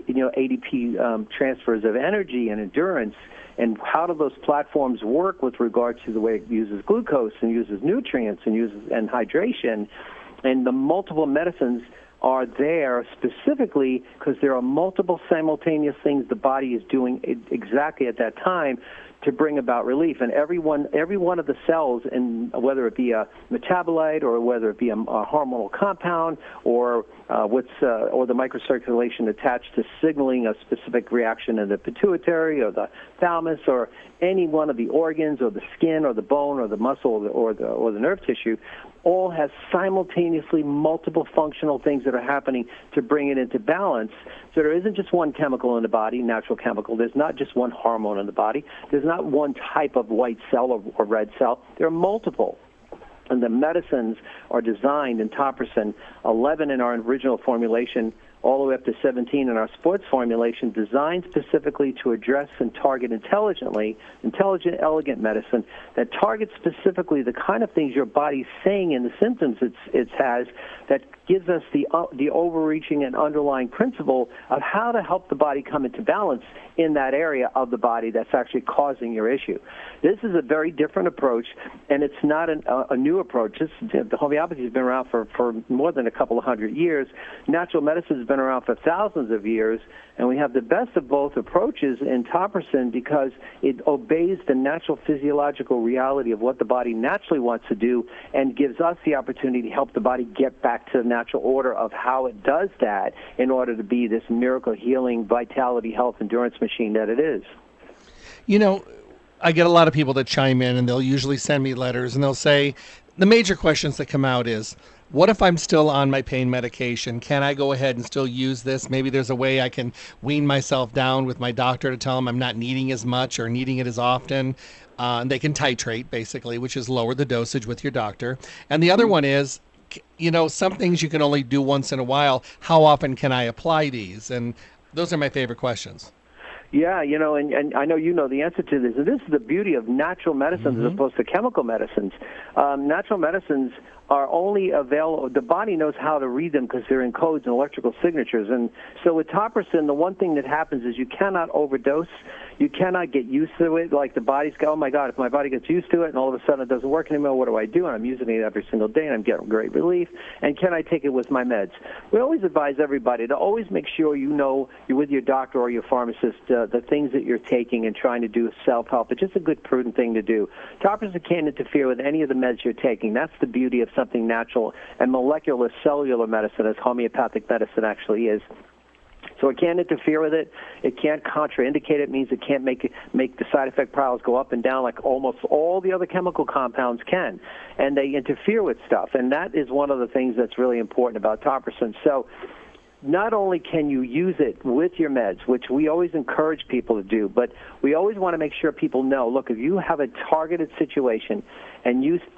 ADP transfers of energy and endurance, and how do those platforms work with regard to the way it uses glucose and uses nutrients and hydration, and the multiple medicines are there specifically because there are multiple simultaneous things the body is doing exactly at that time to bring about relief. And every one of the cells, and whether it be a metabolite or whether it be a hormonal compound or or the microcirculation attached to signaling a specific reaction in the pituitary or the thalamus or any one of the organs or the skin or the bone or the muscle or the nerve tissue, all has simultaneously multiple functional things that are happening to bring it into balance. So there isn't just one chemical in the body, natural chemical. There's not just one hormone in the body. There's not one type of white cell or red cell. There are multiple. And the medicines are designed in Topricin, 11 in our original formulation, all the way up to 17 in our sports formulation, designed specifically to address and target intelligent, elegant medicine that targets specifically the kind of things your body's saying in the symptoms it has, that gives us the overreaching and underlying principle of how to help the body come into balance in that area of the body that's actually causing your issue. This is a very different approach, and it's not a new approach. The homeopathy has been around for more than a couple of hundred years. Natural medicine has been around for thousands of years, and we have the best of both approaches in Topricin because it obeys the natural physiological reality of what the body naturally wants to do and gives us the opportunity to help the body get back to the natural order of how it does that in order to be this miracle healing, vitality, health, endurance machine that it is. You know, I get a lot of people that chime in, and they'll usually send me letters, and they'll say, the major questions that come out is, what if I'm still on my pain medication? Can I go ahead and still use this? Maybe there's a way I can wean myself down with my doctor to tell them I'm not needing as much or needing it as often. And they can titrate, basically, which is lower the dosage with your doctor. And the other one is, you know, some things you can only do once in a while. How often can I apply these? And those are my favorite questions. Yeah, you know, and I know you know the answer to this. And this is the beauty of natural medicines as opposed to chemical medicines. Natural medicines are only available, the body knows how to read them because they're in codes and electrical signatures. And so with Topricin, the one thing that happens is you cannot overdose. You cannot get used to it. Like the body's go, oh my God, if my body gets used to it and all of a sudden it doesn't work anymore, what do I do? And I'm using it every single day and I'm getting great relief. And can I take it with my meds? We always advise everybody to always make sure you know you're with your doctor or your pharmacist, the things that you're taking and trying to do self-help. It's just a good, prudent thing to do. Topricin can't interfere with any of the meds you're taking. That's the beauty of something natural and molecular cellular medicine, as homeopathic medicine actually is. So it can't interfere with it. It can't contraindicate it. Means it can't make the side effect profiles go up and down like almost all the other chemical compounds can. And they interfere with stuff. And that is one of the things that's really important about Topricin. So not only can you use it with your meds, which we always encourage people to do, but we always want to make sure people know, look, if you have a targeted situation and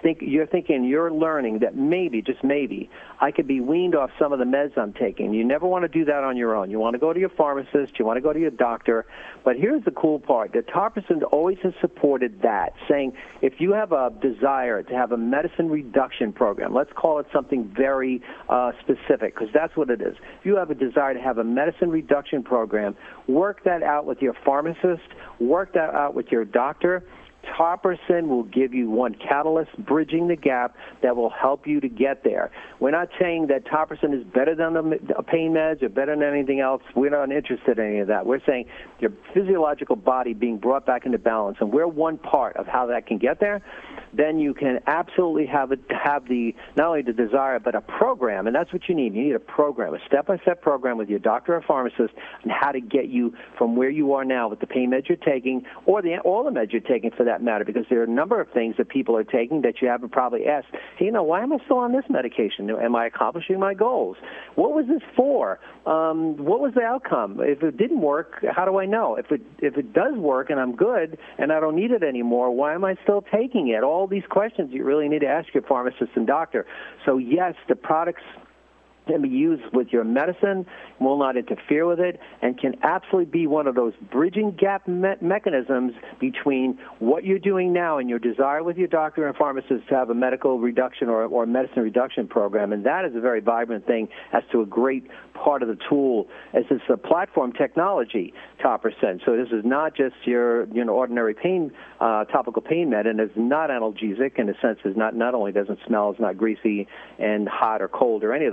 you're learning that maybe, just maybe, I could be weaned off some of the meds I'm taking. You never want to do that on your own. You want to go to your pharmacist, you want to go to your doctor. But here's the cool part. The Topricin always has supported that, saying if you have a desire to have a medicine reduction program, let's call it something very specific, because that's what it is. If you have a desire to have a medicine reduction program, work that out with your pharmacist, work that out with your doctor. Topricin will give you one catalyst bridging the gap that will help you to get there. We're not saying that Topricin is better than the pain meds or better than anything else. We're not interested in any of that. We're saying your physiological body being brought back into balance, and we're one part of how that can get there. Then you can absolutely have the not only the desire but a program, and that's what you need. You need a program, a step-by-step program with your doctor or pharmacist on how to get you from where you are now with the pain meds you're taking, or all the meds you're taking for that matter, because there are a number of things that people are taking that you haven't probably asked. Hey, why am I still on this medication? Am I accomplishing my goals? What was this for? What was the outcome? If it didn't work, how do I know? If it does work and I'm good and I don't need it anymore, why am I still taking it? All these questions you really need to ask your pharmacist and doctor. So yes, the products can be used with your medicine, will not interfere with it, and can absolutely be one of those bridging gap mechanisms between what you're doing now and your desire with your doctor and pharmacist to have a medical reduction or medicine reduction program. And that is a very vibrant thing as to a great part of the tool, as it's a platform technology, Topricin. So this is not just your ordinary pain, topical pain med, and it's not analgesic in the sense it's not only doesn't smell, it's not greasy and hot or cold or any of those things.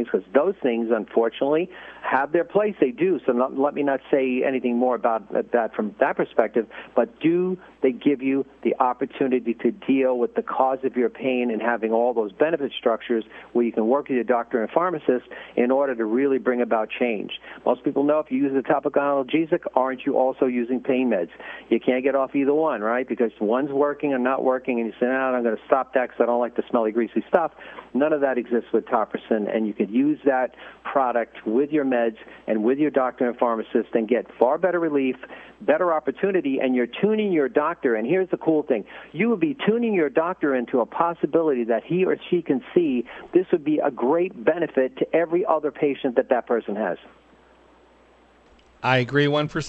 things, because those things, unfortunately, have their place. They do. So let me not say anything more about that from that perspective, but do they give you the opportunity to deal with the cause of your pain and having all those benefit structures where you can work with your doctor and pharmacist in order to really bring about change. Most people know if you use a topical analgesic, aren't you also using pain meds? You can't get off either one, right? Because one's working or not working, and you say, I'm going to stop that because I don't like the smelly, greasy stuff. None of that exists with Topricin, and you could use that product with your meds and with your doctor and pharmacist and get far better relief, better opportunity, and you're tuning your doctor. And here's the cool thing. You would be tuning your doctor into a possibility that he or she can see this would be a great benefit to every other patient that person has. I agree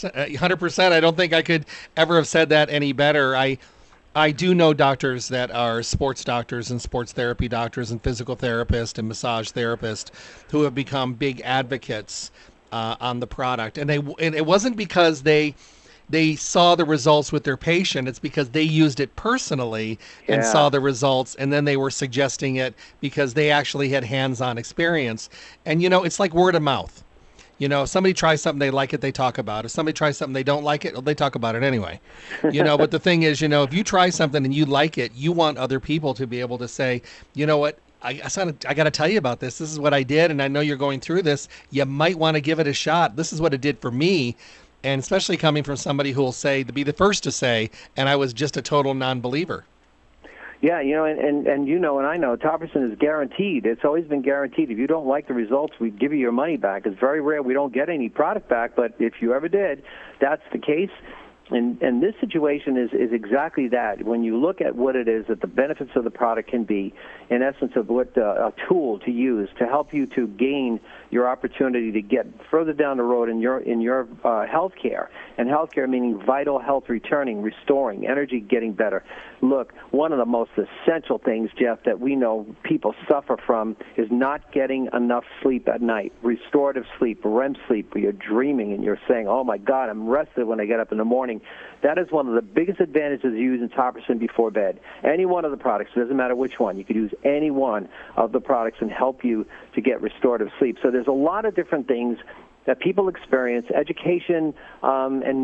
100%. I don't think I could ever have said that any better. I do know doctors that are sports doctors and sports therapy doctors and physical therapists and massage therapists who have become big advocates on the product. And it wasn't because they saw the results with their patient. It's because they used it personally and saw the results, and then they were suggesting it because they actually had hands-on experience. And, it's like word of mouth. If somebody tries something, they like it, they talk about it. If somebody tries something, they don't like it, they talk about it anyway. But the thing is, if you try something and you like it, you want other people to be able to say, you know what, I got to tell you about this. This is what I did, and I know you're going through this. You might want to give it a shot. This is what it did for me. And especially coming from somebody who will be the first to say, and I was just a total non-believer. Yeah, and I know Topricin is guaranteed. It's always been guaranteed. If you don't like the results, we give you your money back. It's very rare we don't get any product back, but if you ever did, that's the case. And this situation is exactly that. When you look at what it is that the benefits of the product can be, in essence of what a tool to use to help you to gain your opportunity to get further down the road in your health care, and health care meaning vital health returning, restoring, energy getting better. Look, one of the most essential things, Jeff, that we know people suffer from is not getting enough sleep at night. Restorative sleep, REM sleep, where you're dreaming and you're saying, oh my God, I'm rested when I get up in the morning. That is one of the biggest advantages of using Topricin before bed. Any one of the products, it doesn't matter which one. You could use any one of the products and help you to get restorative sleep. So there's a lot of different things that people experience, education and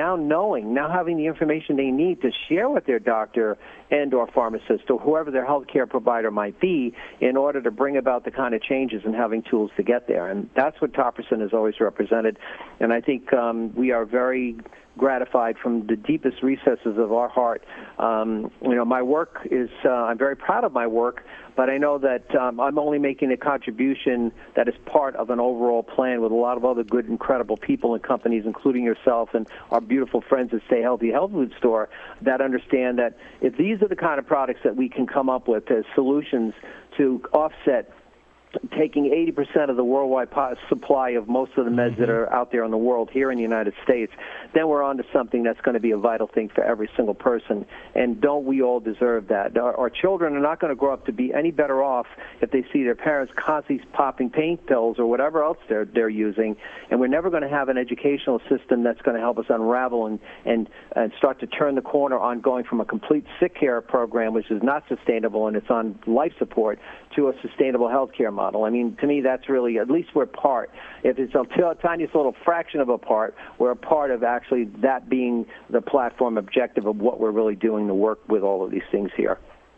now having the information they need to share with their doctor and or pharmacist or whoever their healthcare provider might be in order to bring about the kind of changes and having tools to get there. And that's what Topricin has always represented. And I think we are very gratified from the deepest recesses of our heart. My work is, I'm very proud of my work, but I know that I'm only making a contribution that is part of an overall plan with a lot of other good, incredible people and companies, including yourself and our beautiful friends at Stay Healthy Health Food Store, that understand that if these are the kind of products that we can come up with as solutions to offset taking 80% of the worldwide supply of most of the meds that are out there in the world here in the United States, then we're on to something that's going to be a vital thing for every single person. And don't we all deserve that? Our children are not going to grow up to be any better off if they see their parents constantly popping pain pills or whatever else they're using. And we're never going to have an educational system that's going to help us unravel and start to turn the corner on going from a complete sick care program, which is not sustainable and it's on life support, to a sustainable health care model. I mean, to me, that's really, at least we're part. If it's a tiniest little fraction of a part, we're a part of actually that being the platform objective of what we're really doing to work with all of these things here.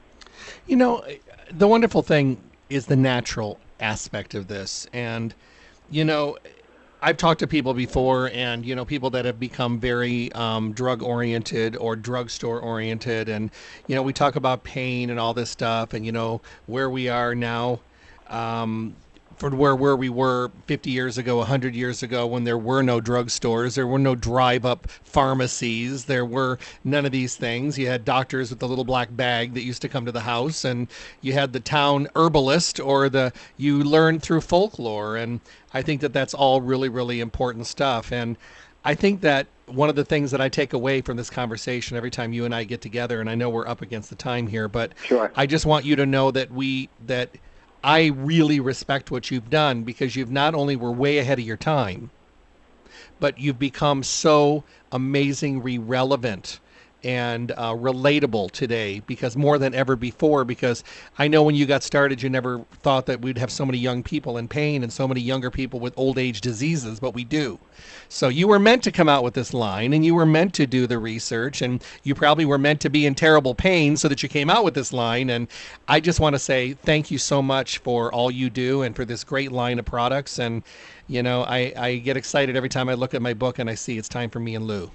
The wonderful thing is the natural aspect of this. And, I've talked to people before, and people that have become very drug oriented or drugstore oriented, and we talk about pain and all this stuff, and where we are now, for where we were 50 years ago, 100 years ago, when there were no drugstores, there were no drive-up pharmacies, there were none of these things. You had doctors with the little black bag that used to come to the house, and you had the town herbalist, or you learned through folklore. And I think that that's all really, really important stuff. And I think that one of the things that I take away from this conversation every time you and I get together, and I know we're up against the time here, but sure, I just want you to know that I really respect what you've done, because you've not only were way ahead of your time, but you've become so amazingly relevant and relatable today, because more than ever before, because I know when you got started, you never thought that we'd have so many young people in pain and so many younger people with old age diseases, but we do. So you were meant to come out with this line, and you were meant to do the research, and you probably were meant to be in terrible pain so that you came out with this line. And I just want to say thank you so much for all you do and for this great line of products. And, you know, I get excited every time I look at my book and I see it's time for me and Lou.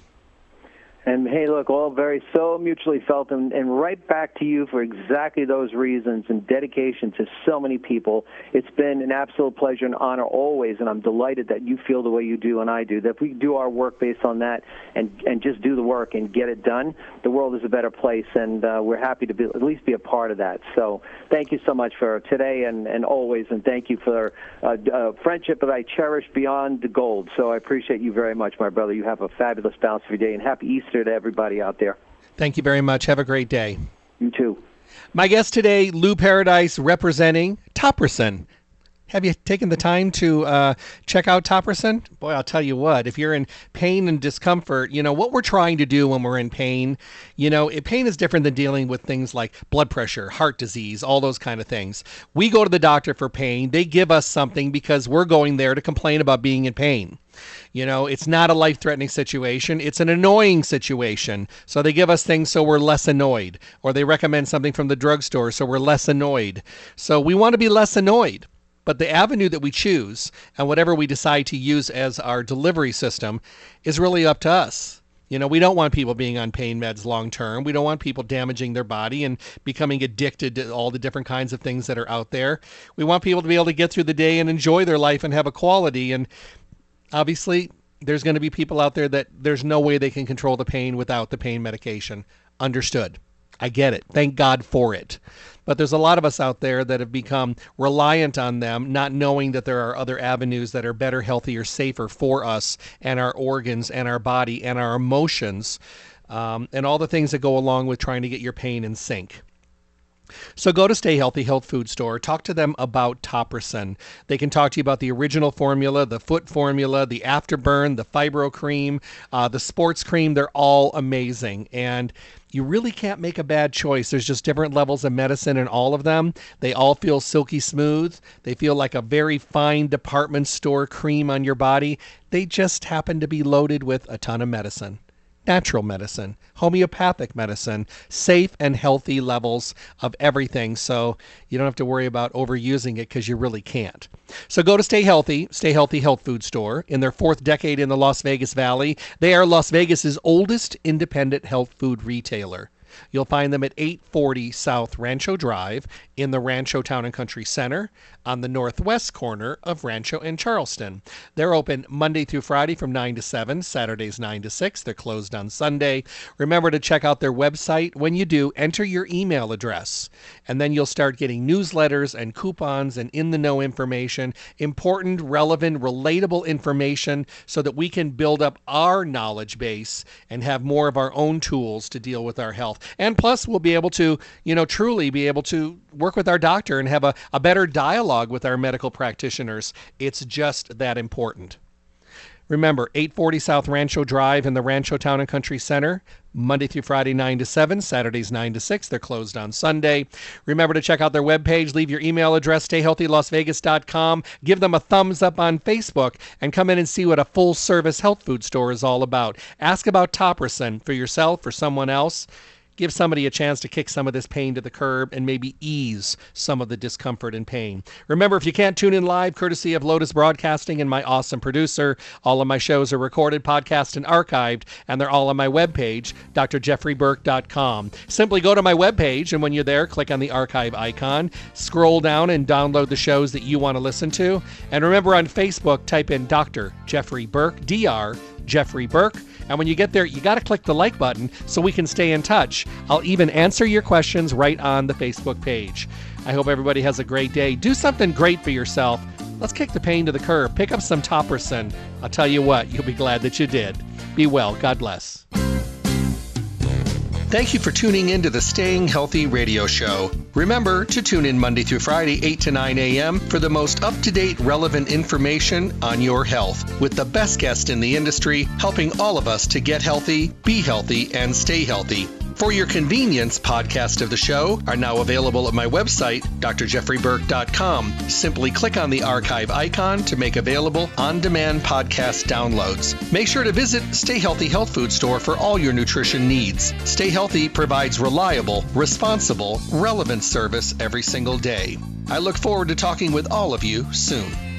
And hey, look, all very so mutually felt, and right back to you for exactly those reasons and dedication to so many people. It's been an absolute pleasure and honor always, and I'm delighted that you feel the way you do and I do, that if we do our work based on that and just do the work and get it done, the world is a better place, and we're happy to at least be a part of that. So thank you so much for today and always, and thank you for a friendship that I cherish beyond the gold. So I appreciate you very much, my brother. You have a fabulous balance of your day, and happy Easter to everybody out there. Thank you very much. Have a great day. You too. My guest today, Lou Paradise, representing Topricin. Have you taken the time to check out Topricin? Boy, I'll tell you what, if you're in pain and discomfort, you know, what we're trying to do when we're in pain, you know, pain is different than dealing with things like blood pressure, heart disease, all those kind of things. We go to the doctor for pain. They give us something because we're going there to complain about being in pain. You know, it's not a life-threatening situation. It's an annoying situation. So they give us things so we're less annoyed. Or they recommend something from the drugstore so we're less annoyed. So we want to be less annoyed. But the avenue that we choose and whatever we decide to use as our delivery system is really up to us. You know, we don't want people being on pain meds long term. We don't want people damaging their body and becoming addicted to all the different kinds of things that are out there. We want people to be able to get through the day and enjoy their life and have a quality. And obviously, there's going to be people out there that there's no way they can control the pain without the pain medication. Understood. I get it. Thank God for it. But there's a lot of us out there that have become reliant on them, not knowing that there are other avenues that are better, healthier, safer for us and our organs and our body and our emotions, and all the things that go along with trying to get your pain in sync. So go to Stay Healthy Health Food Store. Talk to them about Topricin. They can talk to you about the original formula, the foot formula, the Afterburn, the Fibro Cream, the Sports Cream. They're all amazing. And you really can't make a bad choice. There's just different levels of medicine in all of them. They all feel silky smooth. They feel like a very fine department store cream on your body. They just happen to be loaded with a ton of medicine. Natural medicine, homeopathic medicine, safe and healthy levels of everything. So you don't have to worry about overusing it because you really can't. So go to Stay Healthy Health Food Store. In their 4th decade in the Las Vegas Valley, they are Las Vegas's oldest independent health food retailer. You'll find them at 840 South Rancho Drive in the Rancho Town and Country Center on the northwest corner of Rancho and Charleston. They're open Monday through Friday from 9 to 7, Saturdays 9 to 6. They're closed on Sunday. Remember to check out their website. When you do, enter your email address, and then you'll start getting newsletters and coupons and in-the-know information, important, relevant, relatable information so that we can build up our knowledge base and have more of our own tools to deal with our health. And plus, we'll be able to, truly be able to work with our doctor and have a better dialogue with our medical practitioners. It's just that important. Remember, 840 South Rancho Drive in the Rancho Town and Country Center, Monday through Friday, 9 to 7, Saturdays, 9 to 6. They're closed on Sunday. Remember to check out their webpage, leave your email address, stayhealthylasvegas.com. Give them a thumbs up on Facebook, and come in and see what a full-service health food store is all about. Ask about Topricin for yourself or someone else. Give somebody a chance to kick some of this pain to the curb and maybe ease some of the discomfort and pain. Remember, if you can't tune in live, courtesy of Lotus Broadcasting and my awesome producer, all of my shows are recorded, podcast, and archived, and they're all on my webpage, drjeffreyburke.com. Simply go to my webpage, and when you're there, click on the archive icon, scroll down, and download the shows that you want to listen to. And remember, on Facebook, type in Dr. Jeffrey Burke, Dr. Jeffrey Burke. And when you get there, you got to click the like button so we can stay in touch. I'll even answer your questions right on the Facebook page. I hope everybody has a great day. Do something great for yourself. Let's kick the pain to the curb. Pick up some Topricin. I'll tell you what, you'll be glad that you did. Be well. God bless. Thank you for tuning in to the Staying Healthy radio show. Remember to tune in Monday through Friday, 8 to 9 a.m. for the most up-to-date, relevant information on your health, with the best guest in the industry helping all of us to get healthy, be healthy, and stay healthy. For your convenience, podcasts of the show are now available at my website, drjeffreyburke.com. Simply click on the archive icon to make available on-demand podcast downloads. Make sure to visit Stay Healthy Health Food Store for all your nutrition needs. Stay Healthy provides reliable, responsible, relevant service every single day. I look forward to talking with all of you soon.